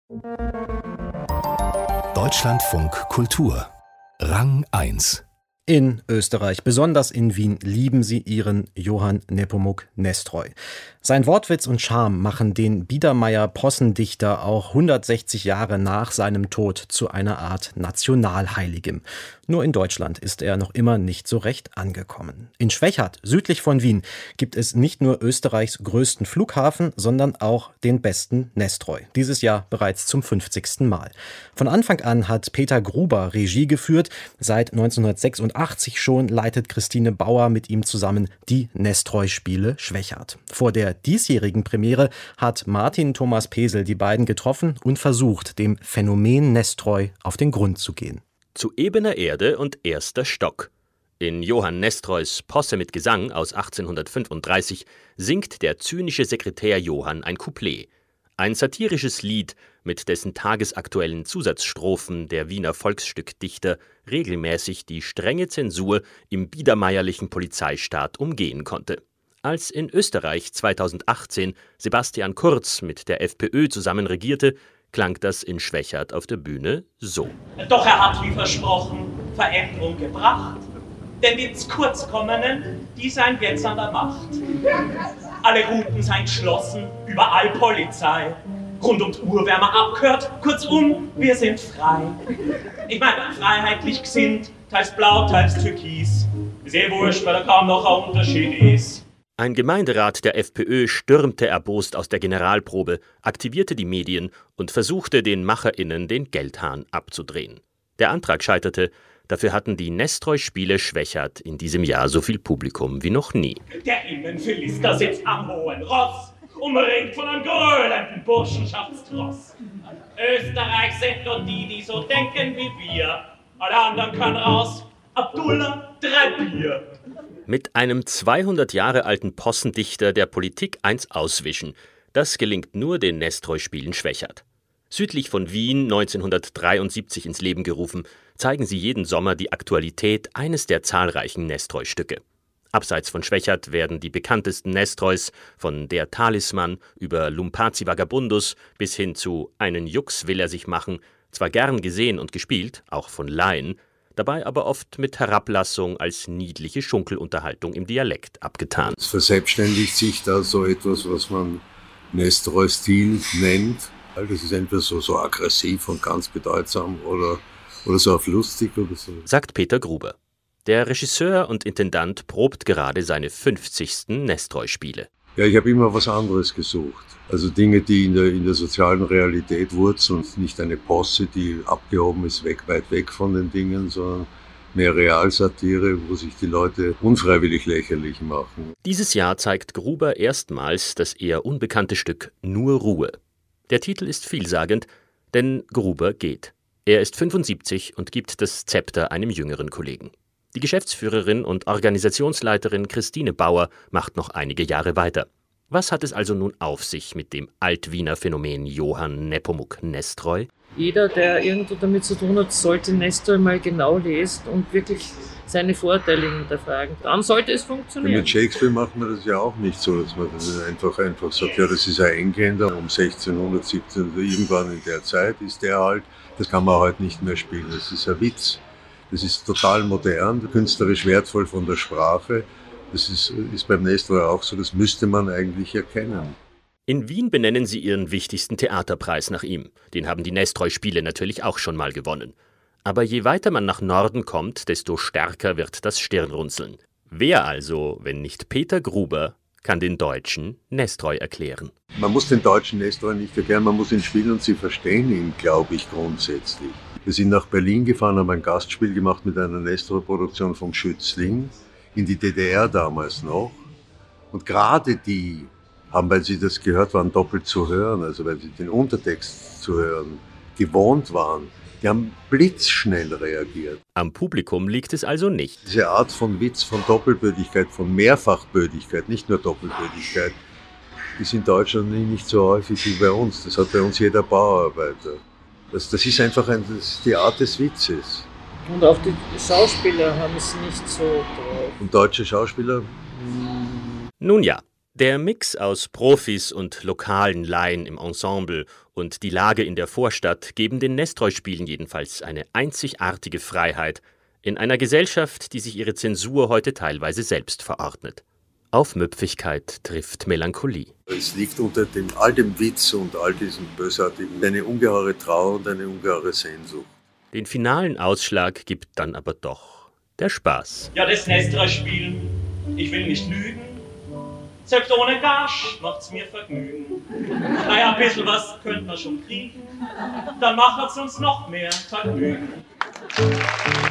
Deutschlandfunk Kultur Rang 1. In Österreich, besonders in Wien, lieben sie ihren Johann Nepomuk Nestroy. Sein Wortwitz und Charme machen den Biedermeier-Possendichter auch 160 Jahre nach seinem Tod zu einer Art Nationalheiligem. Nur in Deutschland ist er noch immer nicht so recht angekommen. In Schwechat, südlich von Wien, gibt es nicht nur Österreichs größten Flughafen, sondern auch den besten Nestroy. Dieses Jahr bereits zum 50. Mal. Von Anfang an hat Peter Gruber Regie geführt. Seit 1986 schon leitet Christine Bauer mit ihm zusammen die Nestroy-Spiele Schwechat. Vor der diesjährigen Premiere hat Martin Thomas Pesel die beiden getroffen und versucht, dem Phänomen Nestroy auf den Grund zu gehen. Zu ebener Erde und erster Stock. In Johann Nestroys Posse mit Gesang aus 1835 singt der zynische Sekretär Johann ein Couplet. Ein satirisches Lied, mit dessen tagesaktuellen Zusatzstrophen der Wiener Volksstückdichter regelmäßig die strenge Zensur im biedermeierlichen Polizeistaat umgehen konnte. Als in Österreich 2018 Sebastian Kurz mit der FPÖ zusammen regierte, klang das in Schwechat auf der Bühne so. Doch er hat wie versprochen Veränderung gebracht, denn die Kurzkommenen, die seien jetzt an der Macht. Alle Routen seien geschlossen, überall Polizei. Rund um die Uhr werden wir abgehört, kurzum, wir sind frei. Ich meine, freiheitlich gesinnt, teils blau, teils türkis. Ist eh wurscht, weil da kaum noch ein Unterschied ist. Ein Gemeinderat der FPÖ stürmte erbost aus der Generalprobe, aktivierte die Medien und versuchte, den MacherInnen den Geldhahn abzudrehen. Der Antrag scheiterte. Dafür hatten die Nestroy-Spiele Schwechat in diesem Jahr so viel Publikum wie noch nie. Der Innenphilister sitzt am hohen Ross, umringt von einem grölenden Burschenschaftstross. Österreich sind nur die, die so denken wie wir. Alle anderen können raus. Abdullah, 3 Bier. Mit einem 200 Jahre alten Possendichter der Politik eins auswischen, das gelingt nur den Nestroy-Spielen Schwechat. Südlich von Wien 1973 ins Leben gerufen, zeigen sie jeden Sommer die Aktualität eines der zahlreichen Nestroy-Stücke. Abseits von Schwechat werden die bekanntesten Nestroys von Der Talisman über Lumpazi Vagabundus bis hin zu Einen Jux will er sich machen, zwar gern gesehen und gespielt, auch von Laien, dabei aber oft mit Herablassung als niedliche Schunkelunterhaltung im Dialekt abgetan. Es verselbstständigt sich da so etwas, was man Nestroy-Stil nennt. Das ist entweder so aggressiv und ganz bedeutsam oder so auf lustig oder so. Sagt Peter Gruber. Der Regisseur und Intendant probt gerade seine 50. Nestroy-Spiele. Ja, ich habe immer was anderes gesucht. Also Dinge, die in der sozialen Realität wurzeln und nicht eine Posse, die abgehoben ist, weit weg von den Dingen, sondern mehr Realsatire, wo sich die Leute unfreiwillig lächerlich machen. Dieses Jahr zeigt Gruber erstmals das eher unbekannte Stück Nur Ruhe. Der Titel ist vielsagend, denn Gruber geht. Er ist 75 und gibt das Zepter einem jüngeren Kollegen. Die Geschäftsführerin und Organisationsleiterin Christine Bauer macht noch einige Jahre weiter. Was hat es also nun auf sich mit dem Altwiener Phänomen Johann Nepomuk Nestroy? Jeder, der irgendwo damit zu tun hat, sollte Nestroy mal genau lesen und wirklich seine Vorurteile hinterfragen. Dann sollte es funktionieren. Ja, mit Shakespeare macht man das ja auch nicht so, dass man das einfach sagt, ja, das ist ein Engländer um 1600, 17, irgendwann in der Zeit ist der halt. Das kann man heute nicht mehr spielen, das ist ein Witz. Das ist total modern, künstlerisch wertvoll von der Sprache. Das ist beim Nestroy auch so, das müsste man eigentlich erkennen. In Wien benennen sie ihren wichtigsten Theaterpreis nach ihm. Den haben die Nestroy-Spiele natürlich auch schon mal gewonnen. Aber je weiter man nach Norden kommt, desto stärker wird das Stirnrunzeln. Wer also, wenn nicht Peter Gruber, kann den Deutschen Nestroy erklären? Man muss den Deutschen Nestroy nicht erklären, man muss ihn spielen und sie verstehen ihn, glaube ich, grundsätzlich. Wir sind nach Berlin gefahren, haben ein Gastspiel gemacht mit einer Nestroy-Produktion vom Schützling, in die DDR damals noch. Und gerade die haben, weil sie das gehört waren, doppelt zu hören, also weil sie den Untertext zu hören gewohnt waren, die haben blitzschnell reagiert. Am Publikum liegt es also nicht. Diese Art von Witz, von Doppelbödigkeit, von Mehrfachbödigkeit, nicht nur Doppelbödigkeit, ist in Deutschland nicht so häufig wie bei uns. Das hat bei uns jeder Bauarbeiter. Das ist einfach die Art des Witzes. Und auch die Schauspieler haben es nicht so drauf. Und deutsche Schauspieler? Nun ja, der Mix aus Profis und lokalen Laien im Ensemble Und die Lage in der Vorstadt geben den Nestroy-Spielen jedenfalls eine einzigartige Freiheit in einer Gesellschaft, die sich ihre Zensur heute teilweise selbst verordnet. Aufmüpfigkeit trifft Melancholie. Es liegt unter all dem Witz und all diesem Bösartigen eine ungeheure Trauer und eine ungeheure Sehnsucht. Den finalen Ausschlag gibt dann aber doch der Spaß. Ja, das Nestroy-Spielen, ich will nicht lügen. Selbst ohne Gasch macht's mir Vergnügen. Naja, ein bisschen was könnten wir schon kriegen. Dann macht's uns noch mehr Vergnügen.